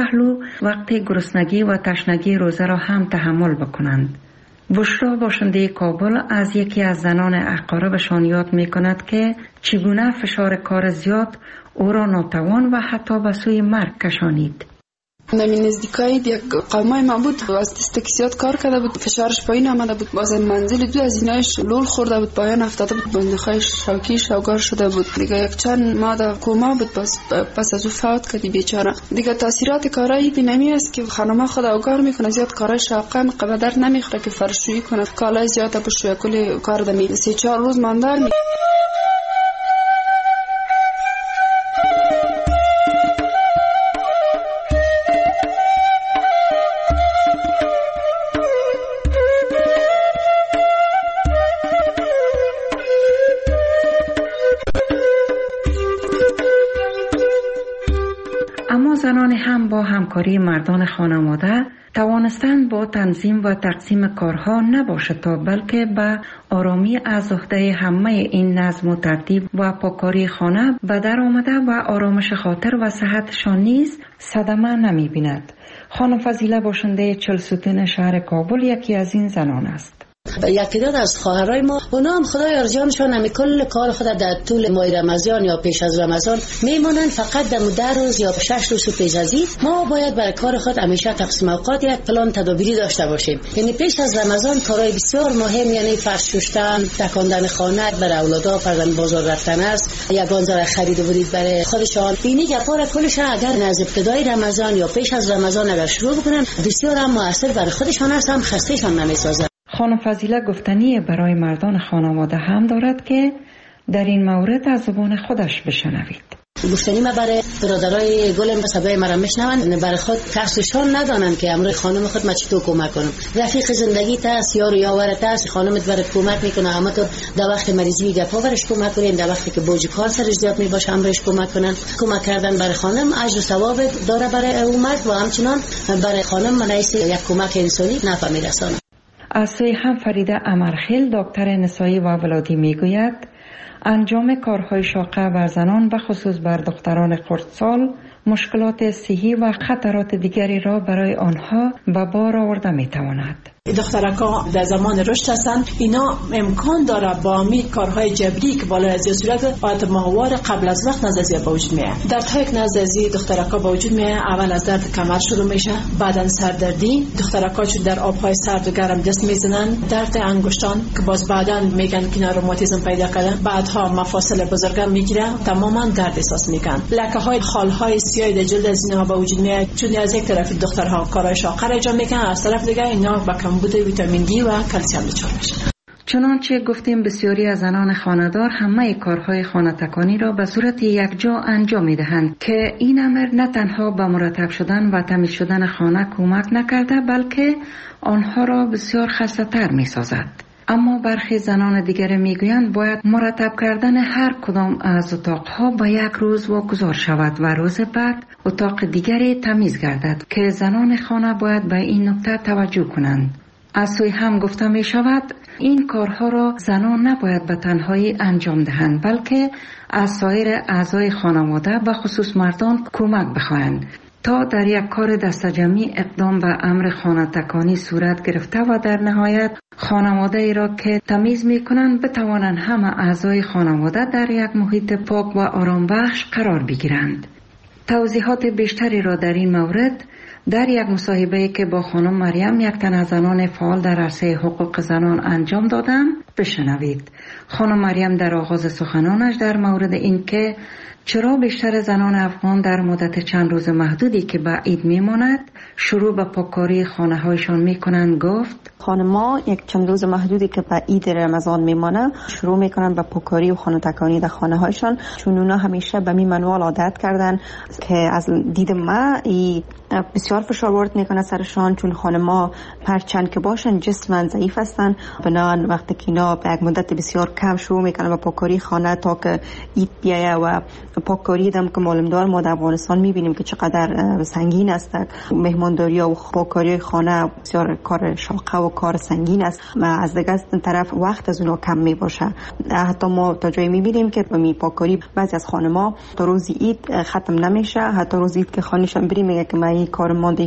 پهلو وقت گرسنگی و تشنگی روزه را هم تحمل بکنند. بشرا باشنده کابل از یکی از زنان اقاربشان یاد می کند که چگونه فشار کار زیاد او را ناتوان و حتی به سوی مرگ کشانید. نمی نزدیکایی یک قومای ما بود و از دست زیاد کار کرده بود، فشارش پایین آمده بود، باز منزل دو از اینایش لول خورده بود، پایان افتاده بود، بندخای شوکی شوگار شده بود دیگه. یک چند ماه در کوما بود، پس از او فوت کردی بیچاره دیگه. تاثیرات کارایی بینمی است که خانم خود اوگار میکنه، زیاد کارای شاقه قدر نمیخوره که فرشویی کنه، کالای زیاد بشویه، کلی کار دمی 3-4 روز ماندار می. زنان هم با همکاری مردان خانواده توانستند با تنظیم و تقسیم کارها نباشد تا بلکه به آرامی از عهده همه این نظم و ترتیب و پاکاری خانه به در آمده و آرامش خاطر و صحتشان نیز صدمه نمی بیند. خانم فضیله باشنده چلسوتین شهر کابل یکی از این زنان است. یکی دو از خواهرای ما اونا هم خدای ارجانشون هم کل کار خود در طول ماه رمضان یا پیش از رمضان میمونن، فقط در 10 روز یا 6 روز پیش از این ما باید برای کار خود همیشه تقسیم اوقات یک پلان تدابیری داشته باشیم. یعنی پیش از رمضان کارهای بسیار مهم، یعنی فرش پوشیدن، تکاندن خانه برای اولادا، فرزند بازار رفتن است، یگان ذره خرید و ورود برای خودشان. اینی گپارا کلش اگر از ابتدای رمضان یا پیش از رمضان اگر شروع بکنن بسیار هم موثر برای خودشان است، هم خستهشان نمیسازه. خانم فضیله گفتنی برای مردان خانواده هم دارد که در این مورد از زبان خودش بشنوید. گفتنی ما برای برادرای گلم صدای مرا میشنون، برای خود کسشان ندانن که امروز خانم خود ما چطور کمک کنم. رفیق زندگی تاست، یار یاورت است، خانمت برات کمک میکنه، اما تو در وقت مریضی گپا برش کمک کنین، در وقتی که بوج کار سرش زیاد میباشه امرش کمک کنن. کمک کردن برای خانم اجر و ثواب داره برای امت و همچنان برای خانم منیس یک کمک انسانی نفع میرسونه. از سوی هم فریده امرخیل دکتر نسایی و ولادی میگوید انجام کارهای شاقه بر زنان و خصوص بر دختران خردسال مشکلات صحی و خطرات دیگری را برای آنها به بار آورده میتواند. دخترکا در زمان رشد هستند، اینا امکان داره با همین کارهای جبری که بالا از صورت آت ماهوار قبل از وقت نزدیک به وجود میاد. دردهای که نزدیکی دخترکا به وجود میاد، اول از درد کمر شروع میشه، بعدن سردردی، دخترکا چون در آبهای سرد و گرم دست میزنن، درد انگشتان که باز بعدن میگن که روماتیسم پیدا کردن، بعدها مفاصل بزرگم میگیره، تماما درد احساس میکنن. لکه های خالهای سیاه در جلد از اینها به وجود میاد، چون از یک طرف دخترها کارهای شاقه را انجام میکنن، از طرف دیگه اینا با کمبود ویتامین دی و کلسیم دچار میشن. چنانچه گفتیم بسیاری از زنان خانه‌دار همه کارهای خانه تکانی را به صورت یکجا انجام میدهند که این امر نه تنها به مرتب شدن و تمیز شدن خانه کمک نکرده بلکه آنها را بسیار خسته‌تر میسازد. اما برخی زنان دیگر میگویند باید مرتب کردن هر کدام از اتاقها با یک روز واگذار شود و روز بعد اتاق دیگری تمیز گردد که زنان خانه باید به این نکته توجه کنند. از سوی هم گفته می شود این کارها را زنان نباید به تنهایی انجام دهند بلکه از سایر اعضای خانواده و خصوص مردان کمک بخواهند تا در یک کار دستجمعی اقدام به امر خانه تکانی صورت گرفته و در نهایت خانواده ای را که تمیز می کنند بتوانند همه اعضای خانواده در یک محیط پاک و آرام بخش قرار بگیرند. توضیحات بیشتری را در این مورد در یک مصاحبه‌ای که با خانم مریم یک تن از زنان فعال در عرصه حقوق زنان انجام دادم بشنوید. خانم مریم در آغاز سخنانش در مورد این که چرا بیشتر زنان افغان در مدت چند روز محدودی که به عید میماند شروع به پاککاری خانه هایشان میکنند گفت خانم‌ها یک چند روز محدودی که به عید رمضان میمانه شروع میکنن به پاککاری و خانه تکانی در خانه هایشان، چون اونا همیشه به می منوال عادت کردن که از دید ما بسیار فشار وارد میکنه سرشان، چون خانم‌ها هرچند که باشن جسماً ضعیف هستن، بنان وقتی که اینا به یک مدت بسیار کم شروع میکنن به پاککاری خانه تا که عید بیایه و پاککاری دم که معلومدار ما در افغانستان میبینیم که چقدر سنگین است. مهمانداری و پاککاری خانه بسیار کار شاقه و کار سنگین است و از دیگه طرف وقت از اونها کم میباشه. حتی ما تا جایی میبینیم که پاککاری بعضی از خانم‌ها تا روز عید ختم نمیشه. حتی روز عید که خانه‌شان بریم میگه که من این کار مونده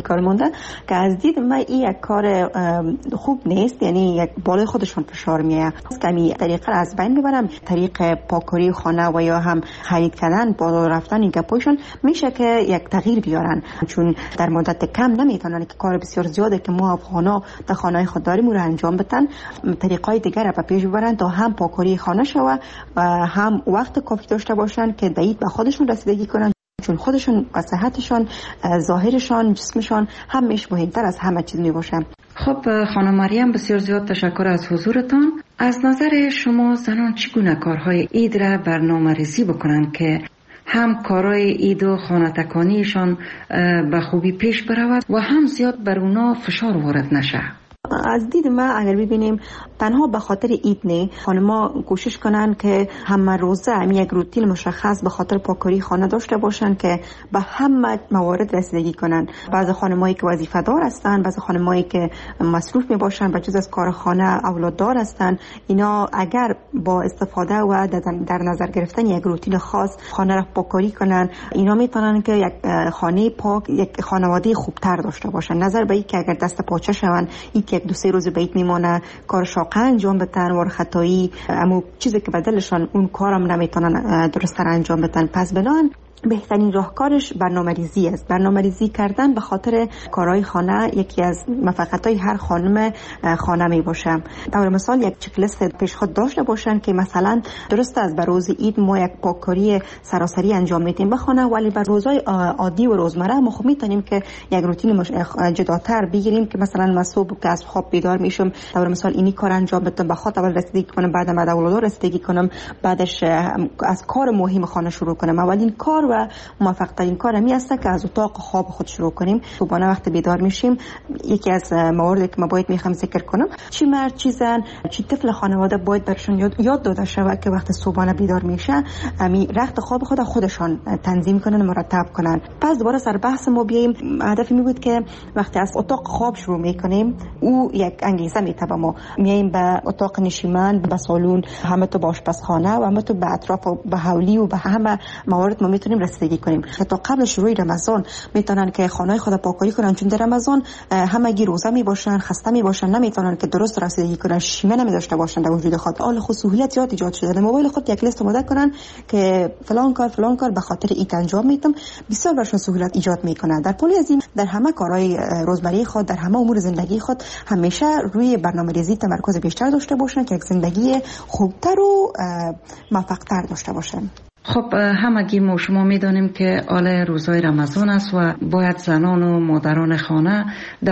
که از دید من این یک کار خوب نیست. یعنی یک بالای خودشون فشار میاد که این طریقه از بین میبرم. طریق پاککاری خانه و یا هم خرید کردن بالا رفتن این گپایشون میشه که یک تغییر بیارن، چون در مدت کم نمیتونن که کار بسیار زیاده که ما افغانا در خانه خود داریم رو انجام بدن. طریقای دیگر را پیش ببرن تا هم پاککاری خانه شوه و هم وقت کافی داشته باشن که دید به خودشون رسیدگی کنن، چون خودشون و صحتشان، ظاهرشان، جسمشان همیشه مهمتر از همه چیز میباشه. خب خانم مریم، بسیار زیاد تشکر از حضورتان. از نظر شما زنان چگونه کارهای عید را برنامه‌ریزی بکنند که هم کارهای عید و خانه تکانیشان به خوبی پیش برود و هم زیاد بر اونا فشار وارد نشه؟ از دید من اگر ببینیم تنها به خاطر عید نه، خانم‌ها کوشش کنن که همه روزه یک روتین مشخص به خاطر پاککاری خانه داشته باشن که به همه موارد رسیدگی کنن. بعضی خانمایی که وظیفه دار هستن، بعضی خانمایی که مصروف می باشن به جز از کار خانه اولاد دار هستن، اینا اگر با استفاده و در نظر گرفتن یک روتین خاص خانه را پاککاری کنن، اینا میتونن که یک خانه پاک، یک خانواده خوبتر داشته باشن. نظر به این که اگر دست پاچه شون، یک دو سه روز بیت میمونه، کار شاقه انجام بدن و خطایی اما چیزی که بدلشان اون کارم نمیتونن درست انجام بدن. پس بنان بهترین راهکارش برنامه‌ریزی است. برنامه‌ریزی کردن به خاطر کارهای خانه یکی از موفقیت‌های هر خانم خانه می باشه. در مثال یک چک لیست پیش خود داشته باشن که مثلا درست است بر روز عید ما یک پاککاری سراسری انجام میدیم به خانه، ولی بر روزهای عادی و روزمره ما خب میتونیم که یک روتین جداتر بگیریم که مثلا من صبح که از خواب بیدار میشم در مثال اینی کار انجام بدم، به خاطر اول رسیدگی کنم، بعد بعد اولاد رسیدگی کنم، بعدش از کار مهم خانه شروع کنم. اولین کار و موفق ترین کار همی است که از اتاق خواب خود شروع کنیم. صبحانه وقت بیدار میشیم، یکی از مواردی که ما باید میخوام ذکر کنم، چی مرد چی زن چی طفل خانواده باید برشون یاد داده شود که وقت صبحانه بیدار میشه امی رخت خواب خودشان تنظیم کنن و مرتب کنن. پس دوباره سر بحث ما بیایم. هدف می بود که وقتی از اتاق خواب شروع میکنیم او یک انگیزه میته به ما، میایم به اتاق نشیمن، به سالن، همه تو آشپزخانه و همه تو به اطراف و به حولی و به همه موارد ما میتونیم رسیدگی کنیم. حتی قبل شروع رمضان میتونن که خانه خود پاککاری کنن، چون در رمضان همگی روزه میباشن، خسته میباشن، نمیتونن که درست رسیدگی کنن، شیمه نمیداشته باشن در وجود خود. حال خود سهولت زیاد ایجاد شده. در موبایل خود یک لیست آماده کنن که فلان کار به خاطر این انجام میدم، بسیار براشون سهولت ایجاد میکنه. در پلی از این در همه کارهای روزمره خود، در همه امور زندگی خود همیشه روی برنامه‌ریزی تمرکز بیشتر داشته باشن که یک زندگی خوبتر و موفق‌تر داشته باشن. خب همگی ما شما میدانیم که آل روزای رمضان است و باید زنان و مادران خانه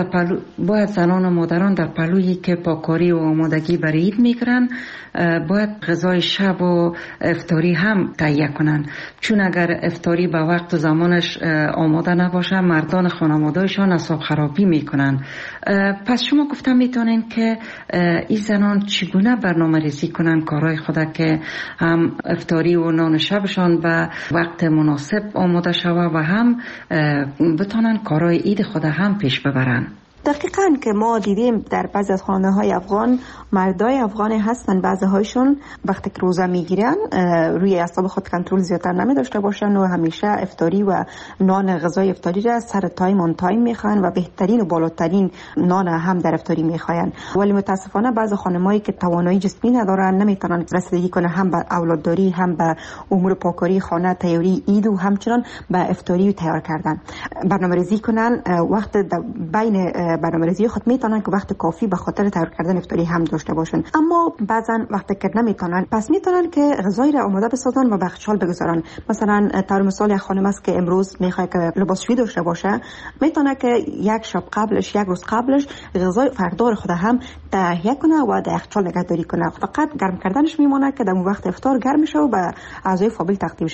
در پلویی که پاککاری و آمادگی برای عید میکنن باید غذای شب و افطاری هم تهیه کنن، چون اگر افطاری به وقت و زمانش آماده نباشه مردان خانواده‌شان اعصاب خرابی میکنن. پس شما گفتم میتونین که این زنان چگونه برنامه‌ریزی کنن کارهای خود که هم افطاری و نان شبشان به وقت مناسب آماده شوه و هم بتونن کارهای عید خود هم پیش ببرن. دقیقاً که ما دیدیم در بعضی از خانه‌های افغان مردای افغانی هستن، بعضی هایشون وقتی که روزه میگیرن روی اعصاب خود کنترل زیادتر نمی داشته باشن و همیشه افطاری و نان غذای افطاری را سر تایم اون تایم میخوان و بهترین و بالاترین نان هم در افطاری میخوان. ولی متاسفانه بعضی خانمایی که توانایی جسمی ندارن نمیتونن رسیدگی کنن هم به اولادداری، هم به امور پاککاری خانه، تیاری عید و همچنان به افطاری تیار کردن. برنامه‌ریزی کنن وقت بین برنامه‌ریزی خود میتونن که وقت کافی به خاطر تیار کردن افطاری هم داشته باشن، اما بعضا وقتی که نمیتونن پس میتونن که غذایی را آماده بسازن و به یخچال بگذارن. مثلا طور مثال یک خانم است که امروز میخواد که لباسشویی داشته باشه، میتونه که یک شب قبلش، یک روز قبلش غذای فردار خود هم تهیه کنه و در یخچال نگهداری کنه. فقط گرم کردنش میمونه که در وقت افطار گرم شه و به اعضای فامیل تقدیم شه.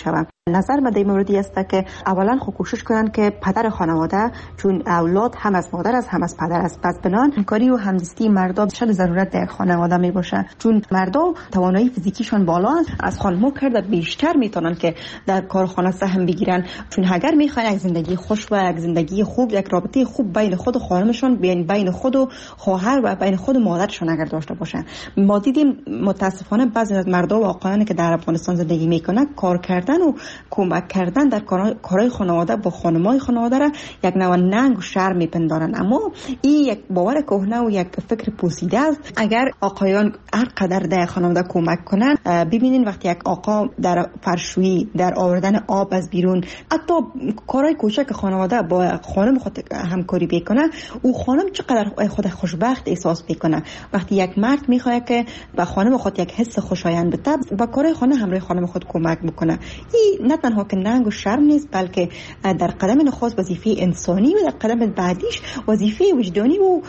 نظر من در موردی است که اولا خود کوشش کنن که پدر خانواده، چون اولاد هم از مادر است هم از پدر است، پس بنان همکاری و همزیستی مردا شد ضرورت در خانواده می باشه، چون مردا توانایی فیزیکیشون بالا است، از خانم‌ها کرده بیشتر میتونن که در کارخانه سهم بگیرن، چون اگر میخواین یک زندگی خوش و یک زندگی خوب، یک رابطه خوب بین خود و خانمشون، بین خود و خواهر و بین خود و مادرشون اگر داشته باشن. ما دیدیم متاسفانه بعضی از مردا و آقایانی که در افغانستان زندگی میکنن کار کردن و کمک کردن در کارهای خانواده با خانمای خانواده را یک نوع ننگ و شرم میپندارن، اما این یک باور کهنه و یک فکر پوسیده است. اگر آقایان هر قدر در خانواده کمک کنن، ببینین وقتی یک آقا در فرشویی، در آوردن آب از بیرون، حتی کارهای کوچک خانواده با خانم خود همکاری بکنه، او خانم چقدر خود خوشبخت احساس میکنه. وقتی یک مرد میخواد که به خانم خود یک حس خوشایند بده، با کارهای خانه همراه خانم خود کمک میکنه. این نه تنها که ننگ و شرم نیست، بلکه در قدم نخست وظیفه انسانی و در قدم بعدیش وظیفه وجدانی و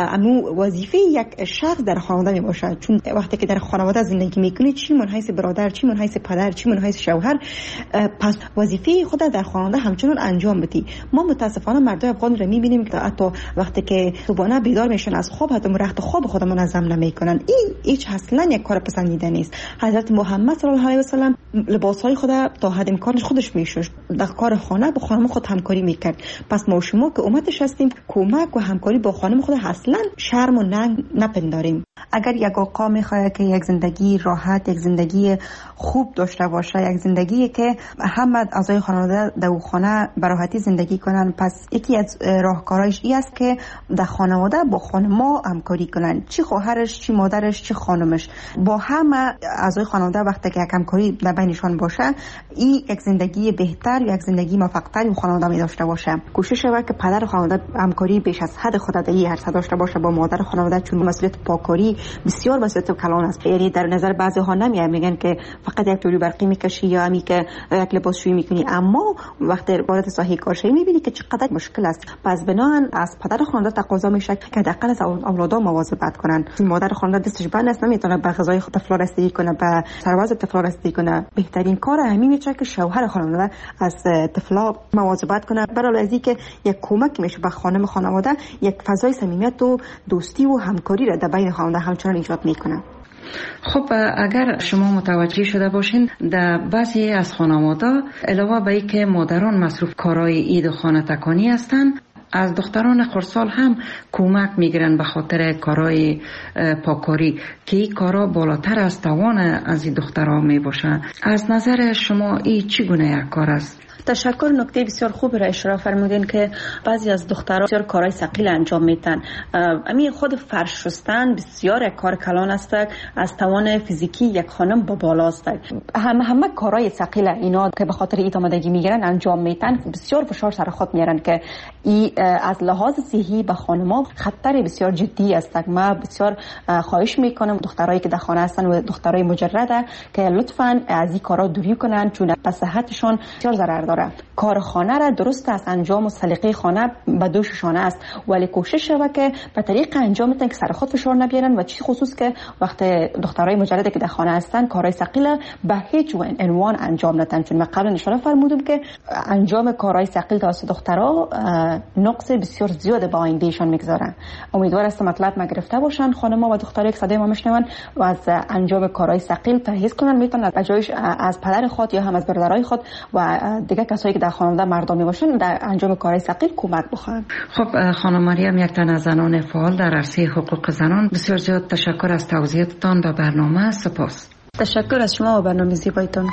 وظیفه یک شخص در خانواده میباشه. چون وقتی که در خانواده زندگی میکنی، چی من حیث برادر، چی من حیث پدر، چی من حیث شوهر، پس وظیفه خود در خانواده همچنان انجام بدی. ما متاسفانه مردای افغان رو میبینیم که حتی وقتی که صبحانه بیدار میشن از خواب، حتی رخت خواب خود منظم نمیکنن. این هیچ اصلا یک کار پسندیده نیست. حضرت محمد صلی الله علیه و سلم لباسهای خود تا حد امکانش خودش میشوش، در کار خانه با خانم خود همکاری میکرد. پس ما شما که امتش هستیم، کمک و همکاری با خانم خود اصلا شرم و ننگ نپنداریم. اگر یک آقا میخواد که یک زندگی راحت، یک زندگی خوب داشته باشه، یک زندگی که همه اعضای خانواده در خانه به راحتی زندگی کنن، پس یکی از راهکارهاش این است که در خانواده با خانم‌ها همکاری کنن، چی خواهرش، چی مادرش، چی خانمش، با همه اعضای خانواده وقتی که یک همکاری در بینشان باشه، این یک زندگی بهتر، یک زندگی موفق‌تر و خانواده می داشته باشه. کوشش شود که پدر خانواده همکاری بیش از حد خود در این عرصه داشته باشه با مادر خانواده، چون مسئولیت پاکاری بسیار مسئولیت کلان است. یعنی در نظر بعضی ها نمیاد، میگن که فقط یک توری برقی میکشی یا همی که یک لباسشویی میکنی، اما وقتی وارد ساحه کارشویی میبینی که چقدر مشکل است. پس بنابراین از پدر خانواده تقاضا میشه که حداقل از اولادها مواظبت کنن. چون مادر خانواده دستش بند است، نمیتونه به غذای طفل رسیدگی کنه، به سرباز طفل رسیدگی کنه. بهترین کار همین میشه که شوهر خانواده از طفلا مواظبت کنه. برای از اینکه یک کمک میشه به خانم خانواده، یک فضای صمیمیت و دوستی و همکاری را در بین خانواده همچنان ایجاد میکنه. خب اگر شما متوجه شده باشین، در بعضی از خانواده علاوه بر اینکه مادران مصروف کارهای عید و خانه تکانی هستند، از دختران خردسال هم کمک میگیرن به خاطر کارهای پاکاری که این کارا بالاتر از توان از این دخترها میباشه. از نظر شما این چگونه یک کار است؟ تشکر. نکته بسیار خوب را اشاره فرمودین که بعضی از دخترها بسیار کارهای ثقیل انجام میدن. همین خود فرش شستن بسیار یک کار کلان است، از توان فیزیکی یک خانم با بالاست. همه کارهای ثقیل اینا که به خاطر ایت آمادگی میگیرن انجام میدن، بسیار فشار سر خود میارن که ای از لحاظ صحی به خانم‌ها خطر بسیار جدی است. ما بسیار خواهش میکنم دخترایی که در خانه هستن و دخترای مجرده که لطفاً از این کارا دوری کنن، چون به صحتشون بسیار ضرر داره. کار خانه را درست از انجام و سلیقه خانه به دوششان است، ولی کوشش شود که به طریق انجام بدن که سر خود فشار نبیارن، و چی خصوص که وقت دخترای مجرده که در خانه هستن کارهای ثقیل به هیچ عنوان انجام ندن. چون من قبلا اشاره فرمودم که انجام کارهای ثقیل توسط دخترها نقص بسیار زیاد به آیندهشان میگذارن. امیدوار هستم مطلب ما گرفته باشن خانم‌ها و دخترایی که صدای ما میشنون و از انجام کارهای ثقیل پرهیز کنن. میتونن بجایش از پدر خود یا هم از برادرای خود و دیگه کسایی که در خانواده مردمی باشن در انجام کارهای ثقیل کمک بخواهند. خب خانم مریم، یک تن از زنان فعال در عرصه حقوق زنان، بسیار زیاد تشکر از توضیحاتتان به برنامه. سپاس. تشکر از شما و برنامه زیبایتان.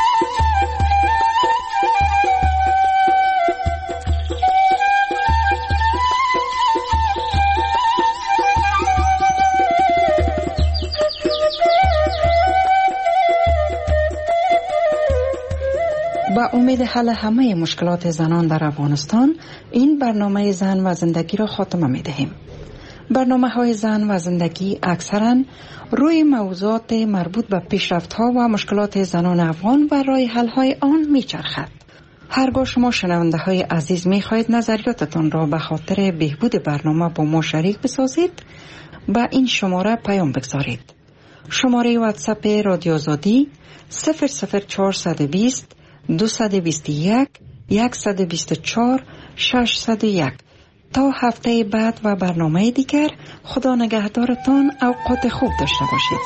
با امید حل همه مشکلات زنان در افغانستان، این برنامه زن و زندگی را خاتمه می دهیم. برنامه‌های زن و زندگی اکثراً روی موضوعات مربوط به پیشرفت‌ها و مشکلات زنان افغان و راه حل‌های آن می‌چرخد. هرگاه شما شنونده‌های عزیز می‌خواهید نظریاتتان را به خاطر بهبود برنامه با ما شریک بسازید، با این شماره پیام بگذارید. شماره واتساپ رادیو آزادی 00420 221 124 601. تا هفته بعد و برنامه دیگر، خدا نگهدارتان، اوقات خوب داشته باشید.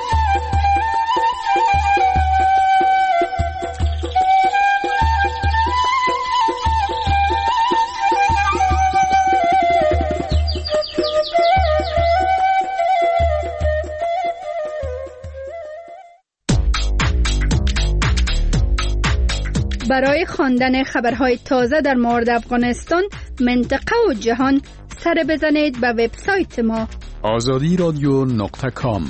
برای خواندن خبرهای تازه در مورد افغانستان، منطقه و جهان، سر بزنید به وبسایت ما azadiradio.com.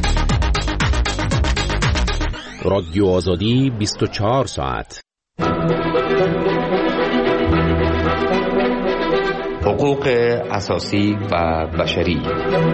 رادیو آزادی 24 ساعت. حقوق اساسی و بشری.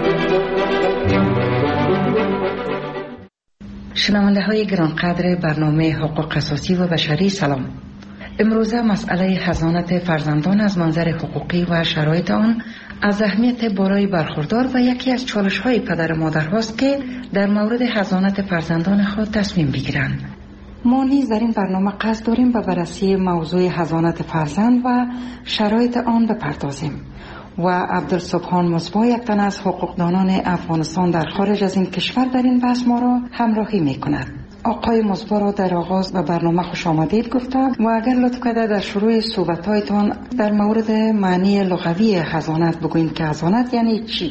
شنونده های گرانقدر برنامه حقوق اساسی و بشری، سلام. امروزه مسئله حضانت فرزندان از منظر حقوقی و شرایط آن از اهمیت بالای برخوردار و یکی از چالش های پدر و مادر هاست که در مورد حضانت فرزندان خود تصمیم بگیرند. ما نیز در این برنامه قصد داریم به بررسی موضوع حضانت فرزند و شرایط آن بپردازیم و عبدالسبحان مصباح، یک تن از حقوقدانان افغانستان در خارج از این کشور، در این بحث ما را همراهی می کند. آقای مصباح را در آغاز به برنامه خوش آمدید گفتم و اگر لطف کرده در شروع صحبت‌هایتان در مورد معنی لغوی حضانت بگویید که حضانت یعنی چی؟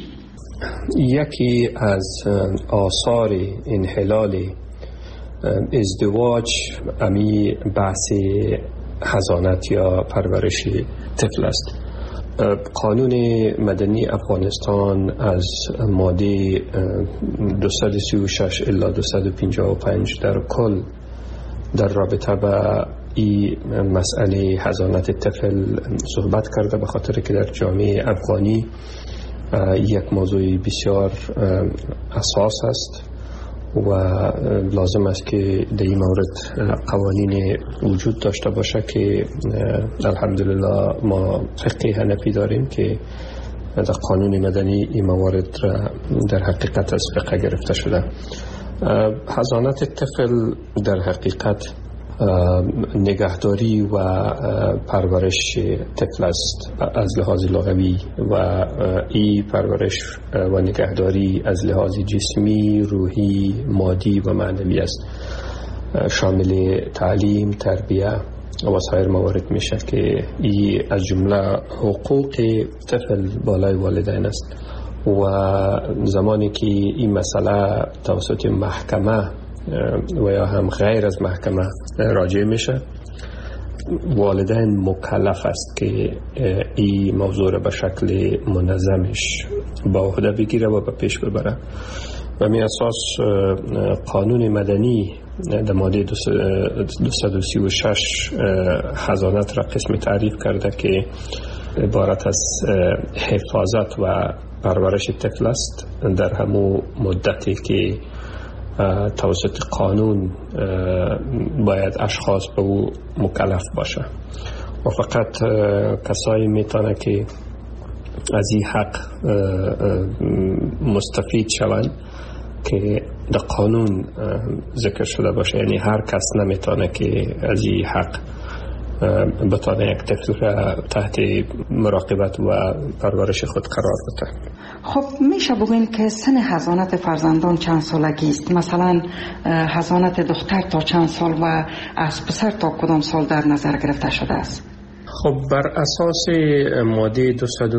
یکی از آثار انحلال ازدواج امی بحث حضانت یا پرورش طفل است. قانون مدنی افغانستان از ماده 236 الی 255 در کل در رابطه با این مسئله حضانت طفل صحبت کرده، به خاطر که در جامعه افغانی یک موضوع بسیار اساس است و لازم است که در این مورد قوانین وجود داشته باشه که الحمدلله ما فقه حنفی داریم که در قانون مدنی این موارد در حقیقت از فقه گرفته شده. حضانت طفل در حقیقت نگهداری و پرورش طفل است از لحاظ لغوی و این پرورش و نگهداری از لحاظ جسمی، روحی، مادی و معنوی است، شامل تعلیم، تربیه و سایر موارد میشه که این از جمله حقوق طفل بالای والدین است و زمانی که این مسئله توسط محکمه و یا هم غیر از محکمه راجع میشه، والدین مکلف است که این موضوع را به شکل منظمش با عهده بگیره و به پیش ببره. و می اساس قانون مدنی در ماده 236 حضانت را قسم تعریف کرده که عبارت از حفاظت و پرورش طفل است در همون مدتی که توسط قانون باید اشخاص به او مکلف باشه و فقط کسایی میتونه که از این حق مستفید شوند که در قانون ذکر شده باشه. یعنی هر کس نمیتونه که از این حق بتونه یک طفل را تحت مراقبت و پرورش خود قرار بده. خب میشه بگوین که سن حضانت فرزندان چند سالگی است؟ مثلا حضانت دختر تا چند سال و از پسر تا کدام سال در نظر گرفته شده است؟ خب بر اساس ماده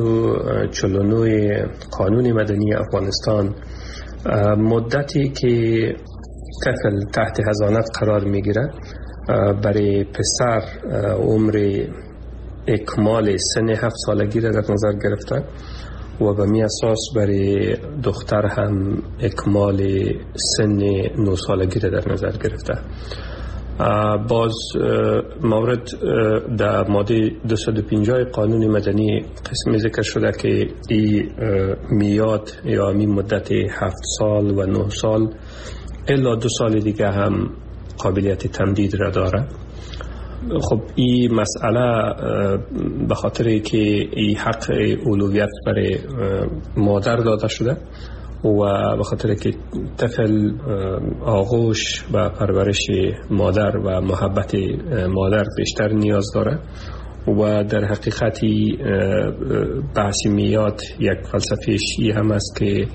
249 قانون مدنی افغانستان، مدتی که طفل تحت حضانت قرار میگیره برای پسر عمر اکمال سن 7 سالگی را در نظر گرفته و به می اساس برای دختر هم اکمال سن 9 سالگی را در نظر گرفته. باز مورد در ماده 250 قانون مدنی قسمی ذکر شده که این میاد یا می مدت 7 سال و 9 سال الا 2 سال دیگه هم قابلیت تمدید را داره. خب این مسئله به خاطر که این حق اولویت برای مادر داده شده و به خاطر که طفل آغوش و پرورش مادر و محبت مادر بیشتر نیاز داره و در حقیقتی بحثی میاد یک فلسفه شیعی هم است که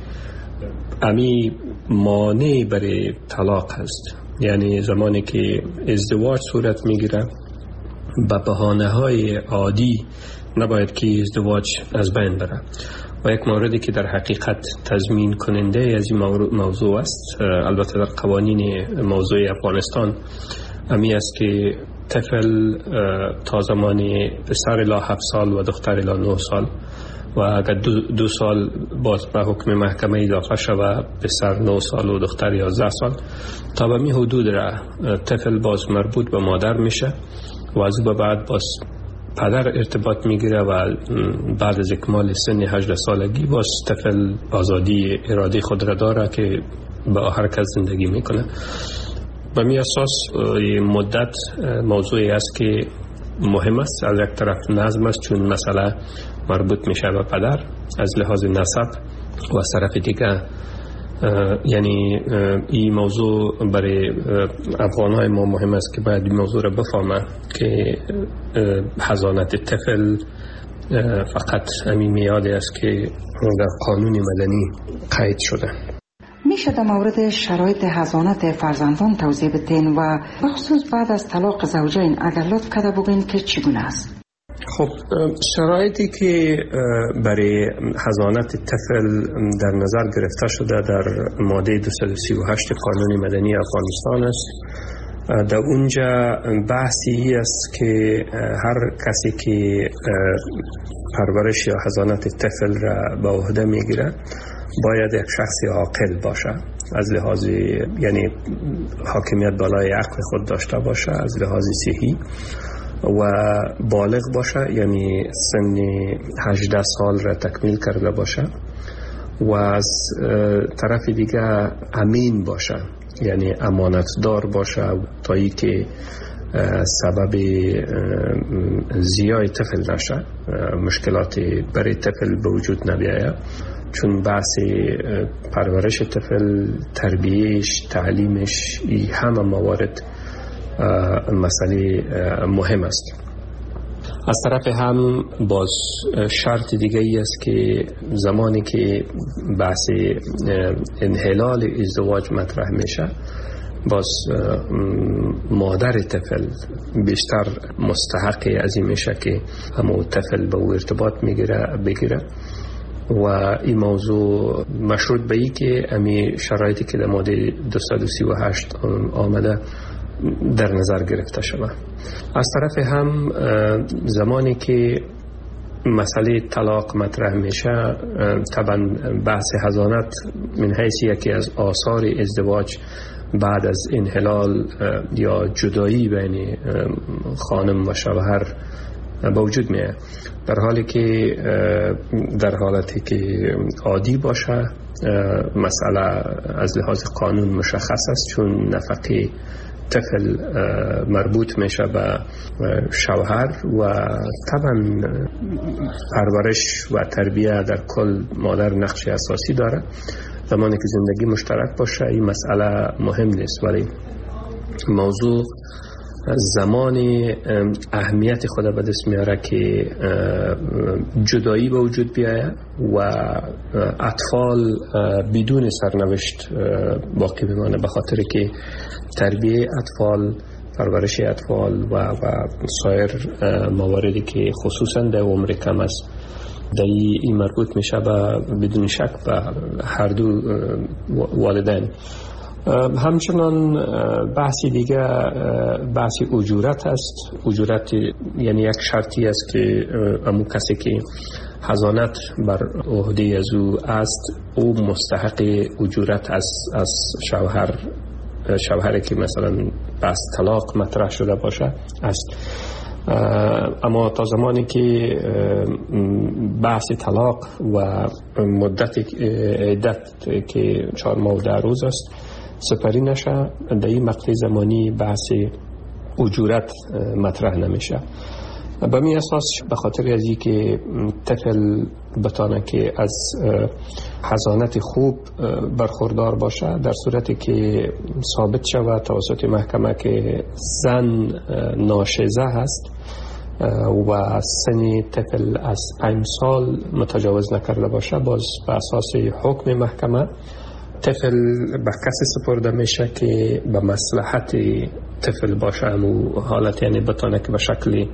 امی مانع برای طلاق هست. یعنی زمانی که ازدواج صورت میگیره به بهانه‌های عادی نباید که ازدواج از بین بره و یک موردی که در حقیقت تضمین کننده از این موضوع است، البته در قوانین موضوع افغانستان امی است که طفل تا زمانی پسر الی 7 سال و دختر الی 9 سال و اگر 2 سال باز به حکم محکمه اضافه شود پسر 9 سال و دختر 11 سال تا به می حدود را طفل باز مربوط به مادر میشه و از به بعد باز پدر ارتباط میگیره و بعد از اکمال سن 18 سالگی باز طفل آزادی اراده خود را داره که به هر کس زندگی میکنه. به می اساس مدت موضوعی است که مهم است. از یک طرف نظم است چون مسئله مربوط میشه به پدر از لحاظ نسب و از طرف دیگه یعنی این موضوع برای افغانهای ما مهم است که باید این موضوع را بفهمه که حضانت طفل فقط همین میادی است که در قانون مدنی قید شده. میشه در مورد شرایط حضانت فرزندان توضیح بدین و بخصوص بعد از طلاق زوجین اگر لطف کرده بگین که چگونه است؟ خب شرایطی که برای حضانت طفل در نظر گرفته شده در ماده 238 قانون مدنی افغانستان است. در اونجا بحثی است که هر کسی که پرورش یا حضانت طفل را به عهده میگیره باید یک شخص عاقل باشه، از لحاظ یعنی حاکمیت بالای عقل خود داشته باشه، از لحاظ صحی و بالغ باشه، یعنی سن 18 سال را تکمیل کرده باشه و از طرف دیگه امین باشه، یعنی امانتدار باشه تا ای که سبب زیای طفل نشه، مشکلات برای طفل به وجود نبیاید، چون بحث پرورش طفل، تربیهش، تعلیمش، این همه موارد مسئله مهم است. از طرف هم باز شرط دیگه ای است که زمانی که بحث انحلال ازدواج مطرح میشه باز مادر طفل بیشتر مستحق از این میشه که همون طفل به او ارتباط بگیره و این موضوع مشروط به ای که امی شرایطی که در ماده 238 آمده در نظر گرفته شده. از طرف هم زمانی که مسئله طلاق مطرح میشه طبعا بحث حضانت من حیث یکی از آثار ازدواج بعد از انحلال یا جدایی بین خانم و شوهر به وجود میاد، در حالی که در حالتی که عادی باشه مسئله از لحاظ قانون مشخص است، چون نفقه طفل مربوط میشه به شوهر و طبعا پرورش و تربیه در کل مادر نقش اساسی داره. زمانی که زندگی مشترک باشه این مسئله مهم نیست، ولی موضوع زمان اهمیت خود به دست میاره که جدایی به وجود بیاید و اطفال بدون سرنوشت باقی بمانه، به خاطر که تربیه اطفال، پرورش اطفال و سایر مواردی که خصوصا در عمر کم است در این مربوط میشه بدون شک به هر دو والدین. همچنان بحثی دیگه بحث اجورت است. اجورت یعنی یک شرطی است که امو کسی که حضانت بر عهده از او است او مستحق اجورت از شوهری که مثلا بحث طلاق مطرح شده باشه است. اما تا زمانی که بحث طلاق و مدت عدت که 4 ماه و 10 روز است سپری نشه، در این مقطع زمانی بحث اجورت مطرح نمیشه. به می اساس به خاطر از اینکه طفل بتانه که از حضانت خوب برخوردار باشه، در صورتی که ثابت شود توسط محکمه که زن ناشزه هست و سن طفل از 5 سال متجاوز نکرده باشه، باز به اساس حکم محکمه طفل به کسی سپرده میشه که به مصلحت طفل باشه، و حالت یعنی بتانه که به شکل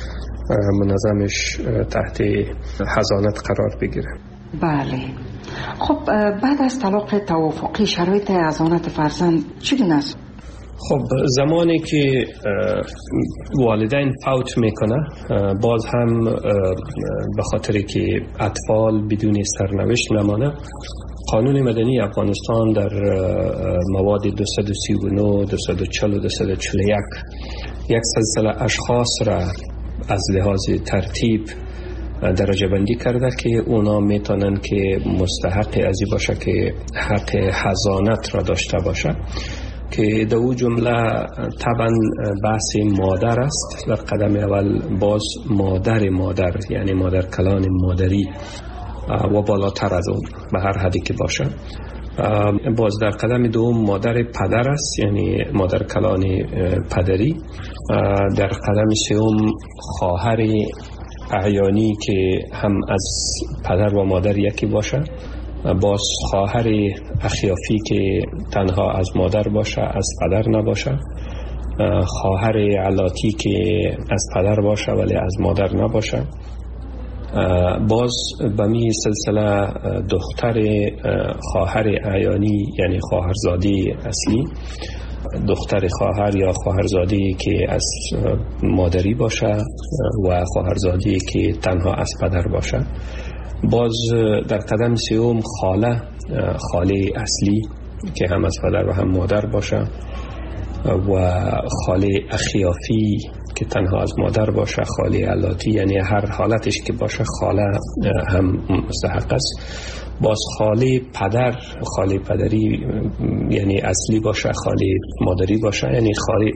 منظمش تحت حضانت قرار بگیره. بله. خب بعد از طلاق توافقی شرایط حضانت فرزند چگونه است؟ خب زمانی که والدین فوت میکنه، باز هم به خاطر که اطفال بدون سرنوشت نمانه، قانون مدنی افغانستان در مواد 239 240 و 241 یک سلسله اشخاص را از لحاظ ترتیب درجه بندی کرده که اونا میتونن که مستحق ازی باشه که حق حضانت را داشته باشه، که دو جمله طبعا بحث مادر است. در قدم اول باز مادر یعنی مادر کلان مادری و بالاتر از اون به هر حدی که باشه. باز در قدم دوم مادر پدر است، یعنی مادر کلان پدری. در قدم سوم خواهر اعیانی که هم از پدر و مادر یکی باشه، باز خواهر اخیافی که تنها از مادر باشه از پدر نباشه، خواهر علاتی که از پدر باشه ولی از مادر نباشه. باز به می سلسله دختر خواهر اعیانی یعنی خواهرزادی اصلی، دختر خواهر یا خواهرزادی که از مادری باشه و خواهرزادی که تنها از پدر باشه. باز در قدم سوم خاله اصلی که هم از پدر و هم مادر باشه، و خاله اخیافی که تنها از مادر باشه، خاله علاتی یعنی هر حالتش که باشه خاله هم مستحق است. باز خاله پدری یعنی اصلی باشه، خاله مادری باشه یعنی خاله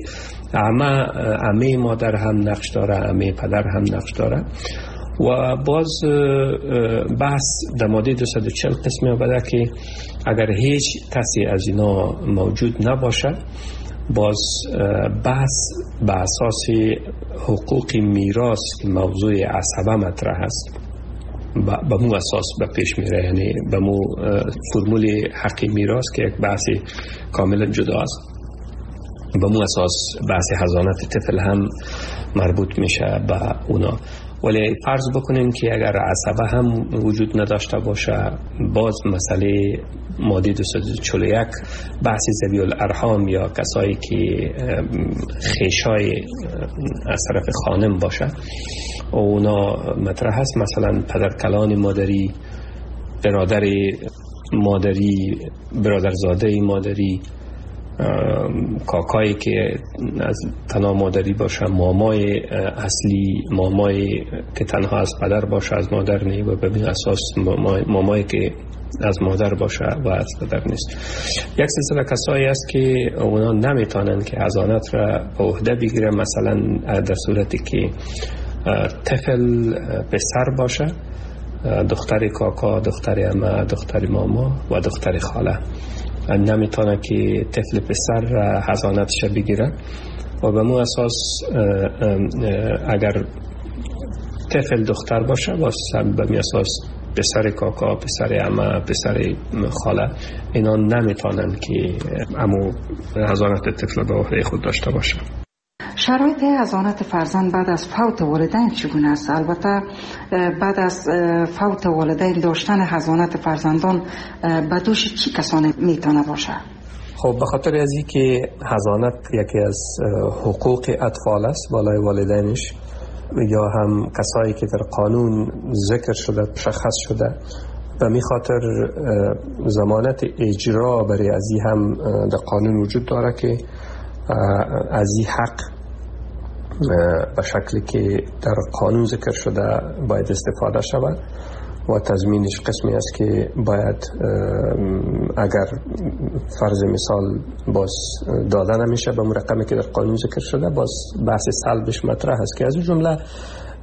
عمه مادر هم نقش داره، عمه پدر هم نقش داره. و باز بحث در ماده 240 قسمی آمده که اگر هیچ کسی از اینا موجود نباشه، باز بحث به اساس حقوق میراث که موضوع عصبه مطرح است به مو اساس به پیش میره، یعنی به مو فرمول حق میراث که یک بحث کاملا جدا است، به مو اساس بحث حضانت طفل هم مربوط میشه به اونا. ولی فرض بکنیم که اگر عصبه هم وجود نداشته باشه، باز مسئله ماده 241 بحث ذوی الارحام یا کسایی که خیشای از طرف خانم باشه اونا مطرح هست، مثلا پدرکلان مادری، برادر مادری، برادرزاده مادری، کاکایی که از تنها مادری باشه، مامای اصلی، مامای که تنها از پدر باشه از مادر نی، و به اساس مامایی که از مادر باشه و از پدر نیست. یک سلسله کسایی است که اونا نمیتونن که حضانت را به عهده بگیرن، مثلا در صورتی که طفل پسر باشه، دختر کاکا، دختر عمه، دختر ماما و دختر خاله نمیتونه که طفل پسر حضانتش بگیره. و به مو اساس اگر طفل دختر باشه با به می اساس پسر کاکا، پسر عمه، پسر خاله اینا نمیتونن که امو حضانت طفل به عهده خود داشته باشه. شرایط حضانت فرزند بعد از فوت والدین چگونه است؟ البته بعد از فوت والدین داشتن حضانت فرزندان به دوش چی کسانی میتونه باشه؟ خب به خاطر از این که حضانت یکی از حقوق اطفال است بالای والدینش، یا هم کسایی که در قانون ذکر شده شخص شده، به می خاطر ضمانت اجرا برای از این هم در قانون وجود داره که از این حق به شکلی که در قانون ذکر شده باید استفاده شود و تضمینش قسمی است که باید اگر فرض مثال باز داده نمیشه به رقمی که در قانون ذکر شده، باز بحث سلبش مطرح است که از این جمله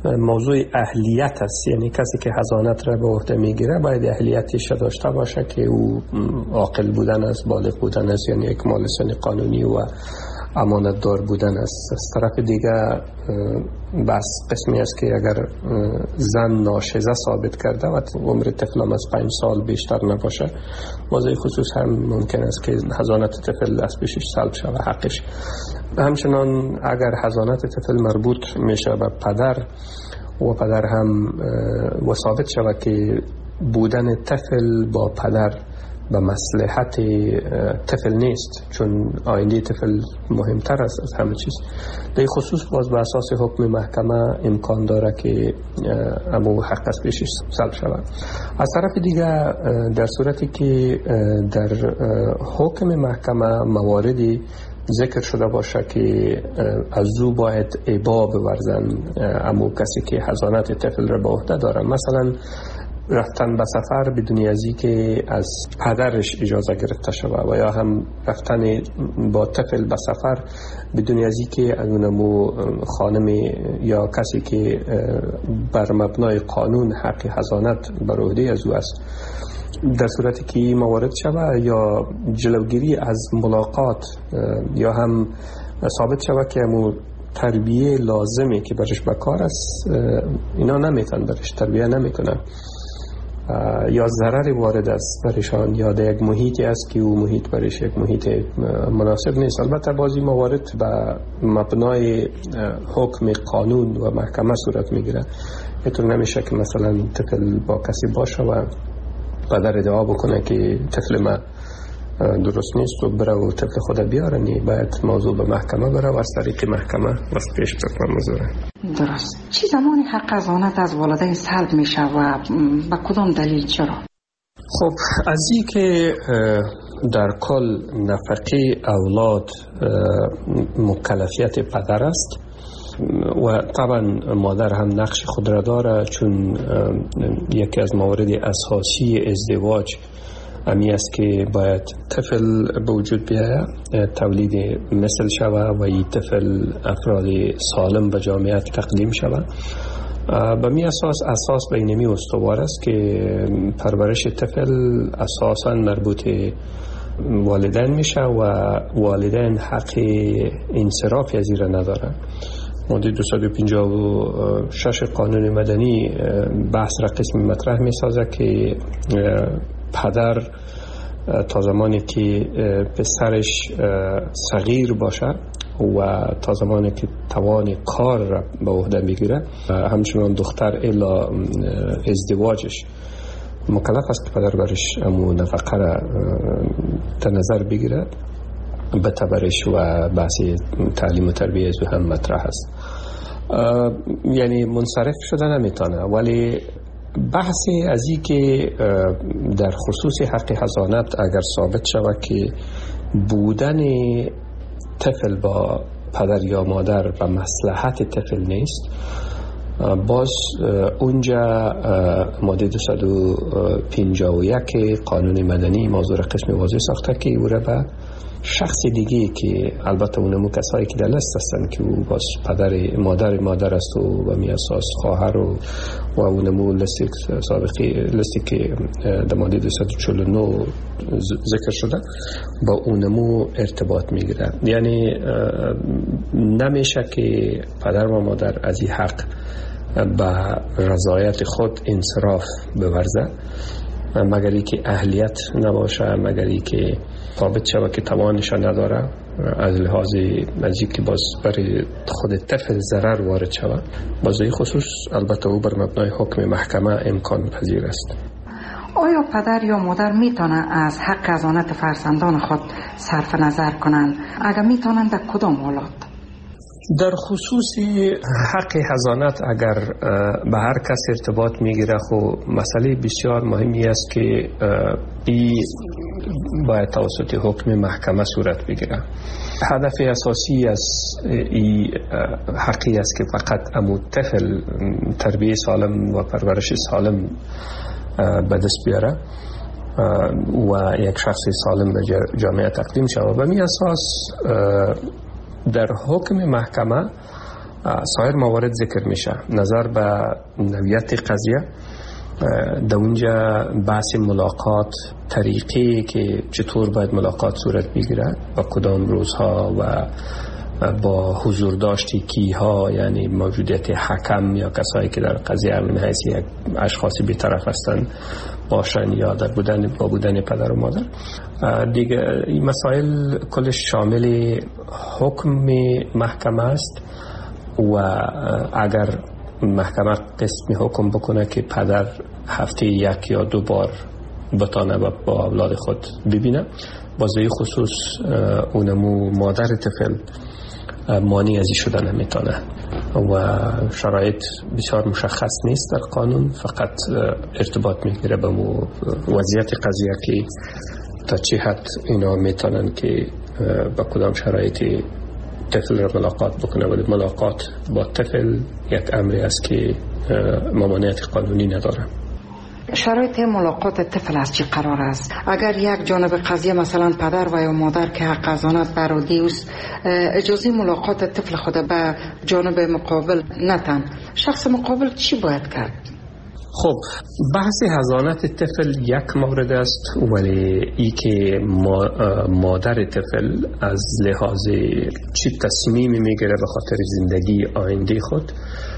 موضوع اهلیت است. یعنی کسی که حضانت را به عهده میگیره باید اهلیتش داشته باشه که او عاقل بودن است، بالغ بودن است، یعنی یک مال سن قانونی و امانت دار بودن است. از طرف دیگه بس قسمی است که اگر زن ناشزه ثابت کرده و عمر طفل از 5 سال بیشتر نباشه، موضوع خصوص هم ممکن است که حضانت طفل از پیشش سلب شود حقش. همچنان اگر حضانت طفل مربوط میشه به پدر و پدر هم و ثابت شود که بودن طفل با پدر به مصلحت طفل نیست، چون آینده طفل مهمتر است از همه چیز، در خصوص باز به اساس حکم محکمه امکان داره که امو حق از پیشش سلب شود. از طرف دیگه در صورتی که در حکم محکمه مواردی ذکر شده باشه که از او باید ابا بورزن امو کسی که حضانت طفل را به عهده داره، مثلا رفتن به سفر بدون ازی که از پدرش اجازه گرفته شود، و یا هم رفتن با طفل به سفر بدون ازی که اونمو خانم یا کسی که بر مبنای قانون حق حضانت بر عهده از او است، در صورتی که موارد شود یا جلوگیری از ملاقات یا هم ثابت شود که امو تربیه لازمه که برش بکار است، اینا نمیتن برش تربیه نمیکنن یا ضرر وارد است برشان، یا در یک محیطی است که او محیط برش یک محیط مناسب نیست. البته بعضی موارد به مبنای حکم قانون و محکمه صورت میگیره. اینطور نمیشه که مثلا طفل با کسی باشه و پدر ادعا بکنه که طفل ما درست نیست و بره و طفل خود بیاره. نی باید موضوع به محکمه بره و از طریق محکمه وقت پیش بکنه موضوع. درست. چی زمانی حق حضانت از والدین سلب میشه و با کدام دلیل چرا؟ خب از این که در کل نفقه اولاد مکلفیت پدر است و طبعا مادر هم نقش خود را داره، چون یکی از موارد اساسی ازدواج امی است که باید طفل به وجود بیاید، تولید مثل شود و این طفل افراد سالم به جامعه تقدیم شود. به می اساس بینمی استوار است که پرورش طفل اساساً مربوط والدین میشه و والدین حق انصرافی از این را ندارن. ماده 256 قانون مدنی بحث را قسم مطرح می سازه که پدر تا زمانی که پسرش صغیر باشه و تا زمانی که توان کار را به عهده میگیره، همچنان دختر الا ازدواجش مکلف است که پدر برش امو نفقه را در نظر بگیره. به تبرش و بحث تعلیم و تربیه از هم مطرح است. یعنی منصرف شده نمیتونه، ولی بحثی از این که در خصوص حق حضانت اگر ثابت شود که بودن طفل با پدر یا مادر به مصلحت طفل نیست، باز اونجا ماده 251 قانون مدنی موضوع قسم واضح ساخته که او را به شخص دیگه که البته اونمو کسایی که در لست هستن که او باز پدر مادر است و به می اساس خواهر و اونمو لستی که در ماده 249 ذکر شده با اونمو ارتباط میگیره. یعنی نمیشه که پدر و مادر از این حق به رضایت خود انصراف بورزه مگر ای که اهلیت نباشه، مگر ای که ثابت شود که توانش نداره، از لحاظ از که باز برای خود طفل ضرر وارد شود. باز این خصوص البته او بر مبنای حکم محکمه امکان پذیر است. آیا پدر یا مادر میتونن از حق حضانت فرزندان خود صرف نظر کنند؟ اگر میتونن در کدام حالات؟ در خصوص حق حضانت اگر به هر کس ارتباط میگیره، خب مسئله بسیار مهمی است که این باید توسط حکم محکمه صورت بگیره. هدف اساسی از این حقی است که فقط امو طفل تربیه سالم و پرورش سالم به دست بیاره و یک شخص سالم به جامعه تقدیم شود. و می اساس در حکم محکمه سایر موارد ذکر میشه. نظر به نوعیت قضیه، در اونجا بحث ملاقات، طریقی که چطور باید ملاقات صورت بگیره و کدام روزها و با حضور داشتی کیها، یعنی موجودیت حکم یا کسایی که در قضیه من حیث یک اشخاصی بی‌طرف هستند باشن یا در با بودن پدر و مادر. دیگه این مسائل کلش شامل حکم محکمه است و اگر محکمه قسم حکم بکنه که پدر هفته 1 یا 2 بار بتانه با اولاد خود ببینه، بازوی خصوص اونمو مادر طفل مانع ازی شدن نمیتونه و شرایط بسیار مشخص نیست در قانون، فقط ارتباط میگیره به وضعیت قضیه که تا چه حد اینا میتونن که با کدام شرایطی طفل را ملاقات بکنه. ولی ملاقات با طفل یک امری است که ممانعت قانونی نداره. شرایط ملاقات طفل از چی قرار است؟ اگر یک جانب قضیه مثلا پدر و یا مادر که حق حضانت برادی است اجازه ملاقات طفل خود به جانب مقابل نتن، شخص مقابل چی باید کرد؟ خب بحث حضانت طفل یک مورد است، ولی ای که مادر طفل از لحاظ چی تصمیمی میگیره به خاطر زندگی آینده خود،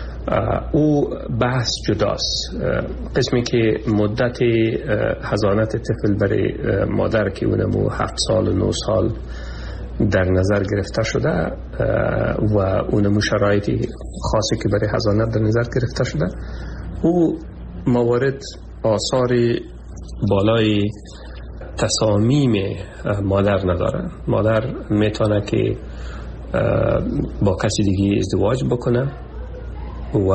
او بحث جداست. قسمی که مدت حضانت طفل برای مادر که اونمو 7 سال و 9 سال در نظر گرفته شده و اونمو شرایطی خاصی که برای حضانت در نظر گرفته شده، او موارد آثار بالای تصامیم مادر نداره. مادر میتونه که با کسی دیگه ازدواج بکنه و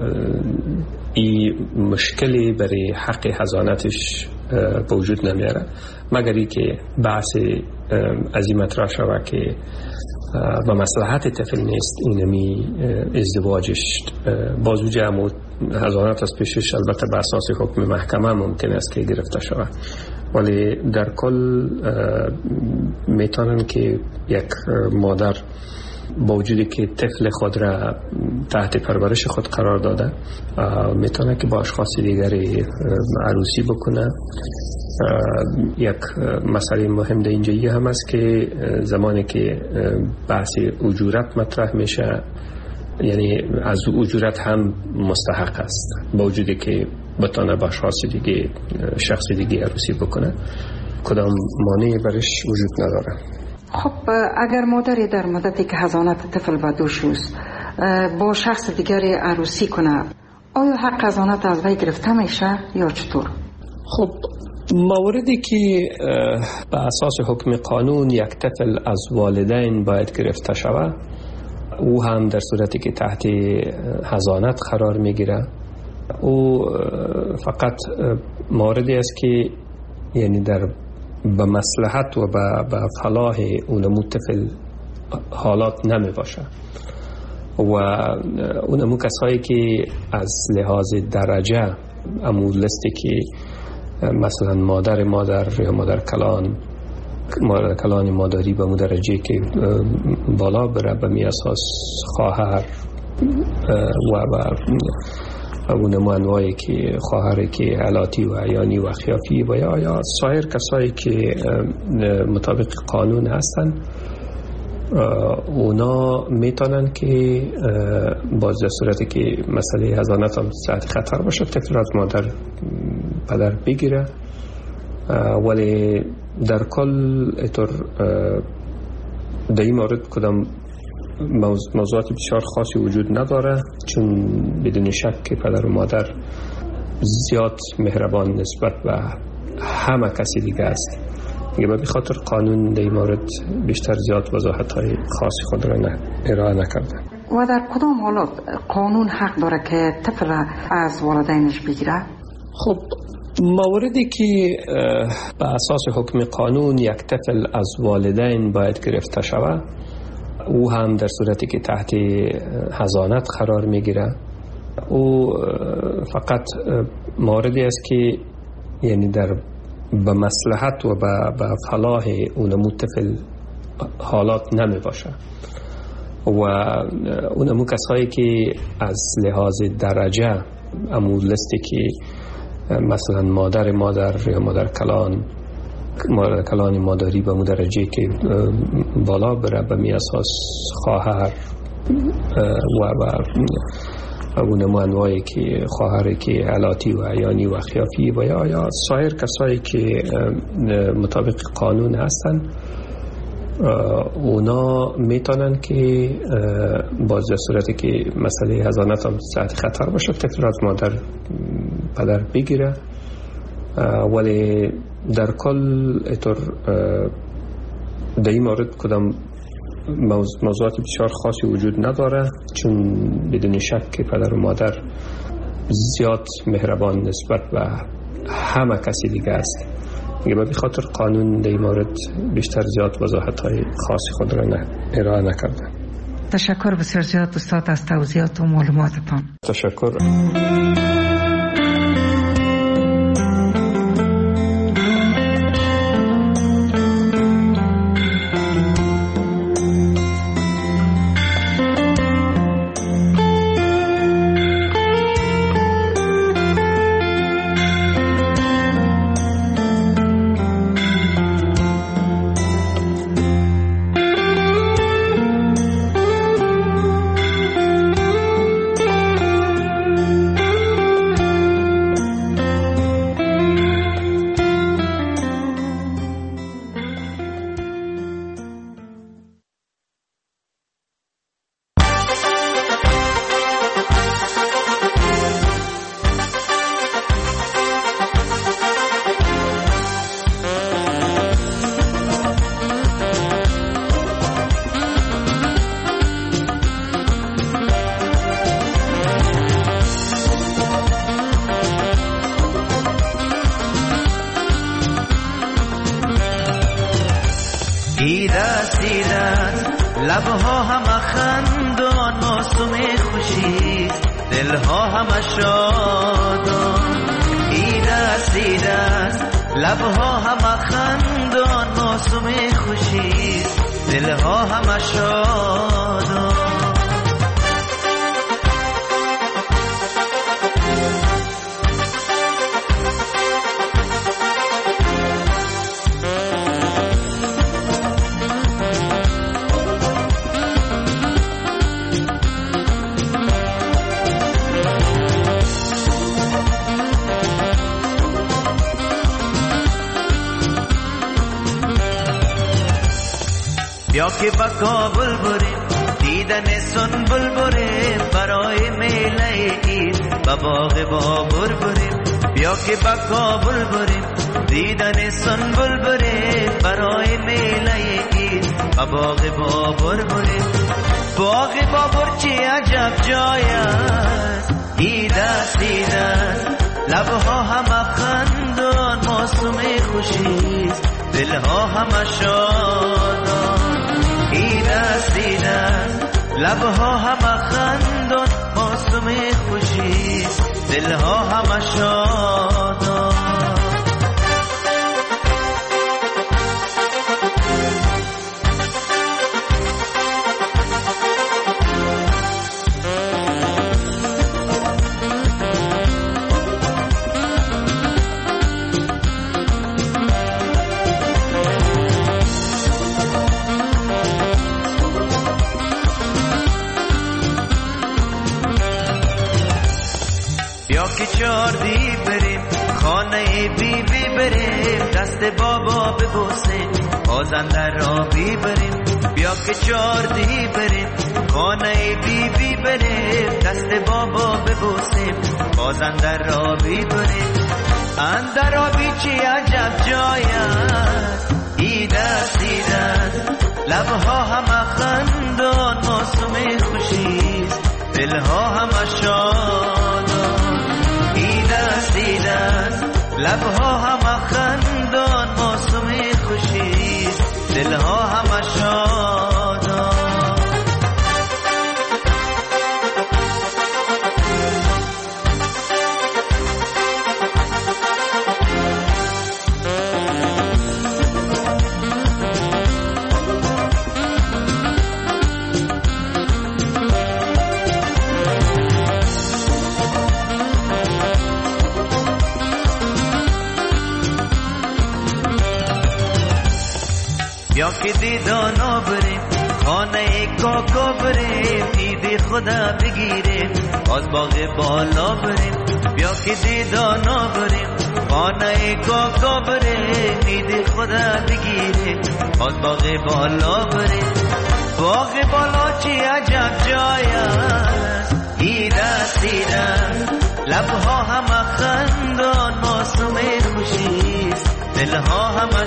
این مشکلی برای حق حضانتش به وجود نمیاره، مگر ای که بحث از این مطرح شود که و مصلحت طفل نیست اینمی ازدواجش بازو جمع حضانت از پیشش البته به اساس حکم محکمه ممکن است که گرفته شود، ولی در کل میتونن که یک مادر با وجودی که طفل خود را تحت پرورش خود قرار داده میتونه که با اشخاص دیگری عروسی بکنه. یک مسئله مهم در اینجایی هم است که زمانی که بحث اجورت مطرح میشه، یعنی از اجورت هم مستحق است با وجودی که بتونه با اشخاص دیگه شخص دیگه عروسی بکنه، کدام مانعی برش وجود نداره. خب اگر مادری در مدتی که حضانت طفل به دوش است با شخص دیگری عروسی کنه، آیا حق حضانت از وی گرفته میشه یا چطور؟ خب موردی که به اساس حکم قانون یک طفل از والدین باید گرفته شود، او هم در صورتی که تحت حضانت قرار میگیره، او فقط موردی است که یعنی در به مصلحت و به فلاح اونمو طفل حالات نمی باشه و اونمو کسایی که از لحاظ درجه امو لستی که مثلا مادر یا مادر کلان مادری به درجه که بالا بره، به می اساس خواهر و اونمو انواعی که خواهر که علاتی و عیانی و خیافی و یا سایر کسایی که مطابق قانون هستن، اونا میتونن که باز در صورتی که مسئله حضانت هم تحت خطر باشه طفل از مادر پدر بگیره، ولی در کل اطور در این مورد کدام موضوعات بسیار خاصی وجود نداره، چون بدون شک که پدر و مادر زیاد مهربان نسبت به همه کسی دیگه است. به خاطر قانون در این مورد بیشتر زیاد وضاحت‌های خاصی خود را ارائه نکرده. و در کدام حالات قانون حق داره که طفل از والدینش بگیره؟ خب موردی که به اساس حکم قانون یک طفل از والدین باید گرفته شود، او هم در صورتی که تحت حضانت قرار میگیره، او فقط موردی است که یعنی در به مصلحت و به فلاح اونمو طفل حالات نمی باشه و اون امو کسایی که از لحاظ درجه امو لستی که مثلا مادر یا مادر کلان مادری به امو درجه که بالا بره، به می اساس خواهر و اون امو انواعی که خواهر که علاتی و عیانی و خیافی و یا سایر کسایی که مطابق قانون هستن، اونا میتونن که باز در صورتی که مسئله حضانت هم تحت خطر باشه طفل از مادر پدر بگیره، ولی در کل اطور در این مورد کدام موضوعات بسیار خاصی وجود نداره، چون بدون شک که پدر و مادر زیاد مهربان نسبت به همه کسی دیگه است. به خاطر قانون در این مورد بیشتر زیاد وضاحت‌های خاصی خود را ارائه نکرده. تشکر بسیار زیاد استاد از توضیحات و معلوماتتان. تشکر. لبها هم خندان معصوم خوشیست، دلها هم شادان. ایدست لبها هم خندان معصوم خوشیست، دلها هم شادان. بیا که با کابل بریم دیدن سنبل بریم، برای میله اید با باغ بابر بریم. بیا که با کابل بریم دیدن سنبل بریم، برای میله اید با باغ بابر بریم. باغ بابر چه عجب جای است، ایدست لبها هم خندان معصوم خوشیست، دلها هم شادان. ایدست لبها هم خندان معصوم خوشیست، دلها هم شادان. چاردی بریم خانه بی بی بریم، دست بابا ببوسیم بازنده را بی بریم. بیا که چاردی بریم خانه بی بی بریم، دست بابا ببوسیم بازنده را بی بریم. اندر آبی چی عجب جای است، ایدست لبها هم خندان معصوم خوشیست، دلها هم شادان. ایدست لبها هم خندان معصوم خوشیست، دلها هم شادان. بیا که دیدانا بریم خانه کاکا بریم عید خدا بگیریم باز باغ بالا بریم بیا که دیدانا بریم خانه کاکا بریم عید خدا بگیریم باز باغ بالا بریم باغ بالا چی عجب جای است عید است لبها همه خندان موسم خوشیست دلها همه